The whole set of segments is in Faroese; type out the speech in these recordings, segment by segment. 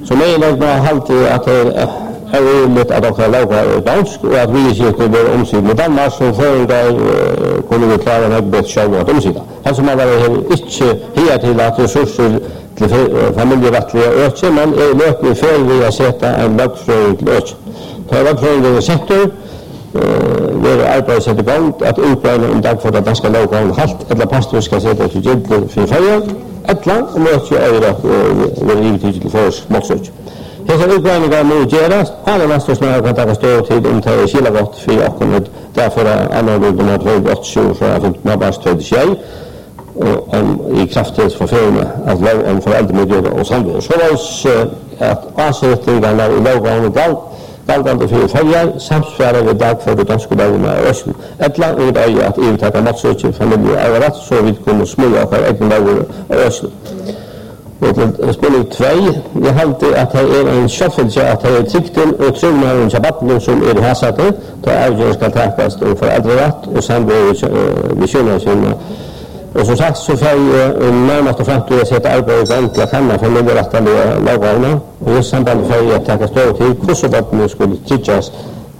Så meningen har alltid att det är roligt att de lagar dansk och att vi inte bör omsida med Danmark som föregår kunde vi klara en bättre själva att omsida. Han som har inte här till att resurser till familjerättsliga ökning, men är löpning fel vid att sätta en lagfråga till ökning. Ta lagfrågan i sektor, det är arbetet sätter igång att utbräna om dag för att danska lagar halt eller pastor ska sätta till gällande för färger, ett land och möter öra och givetvis till förs motsök. Dessa utbräningar nu göras, alla nästa snarare kan ta stöd till om det är kilogott för jag därför är annorlunda med 28 för att inte bara stöd sig i kraftigt förfärande att lov om föräldramiljö och samvete. Så att avsättningarna i lagen och galdande för följer samsvarar vid dag för det danska lagarna i Östen. Ett land är att uttaka matsökning familjer är rätt så vi kunde smula för egna lagar i Östen. Och spelning 2, jag hade att det är en självföljelse att det är tryggheten och tryggheten och shabatten som är det här sättet. Då avgörs ska takas om föräldrarätt och samvete missioner. Och som sagt så får jag närmast och fram till att sätta arbetet till att hamna familjerättsliga lagarna. Och just samband får jag taka stöd till hur shabatten skulle tryggas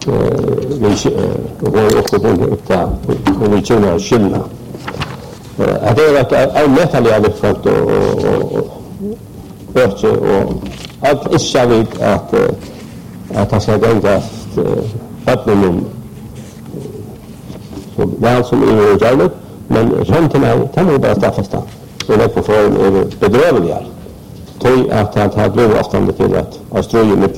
och missioner skillna. Att det är ett avmätande av uppfört och ökse och allt ischa vid att han ska gängas öppningen så väl som är utgärligt, men röntgen kan man bara staffasta och lägga på form är bedrövliga. Tror att han har blivit avståndet till att ha ströj i mitt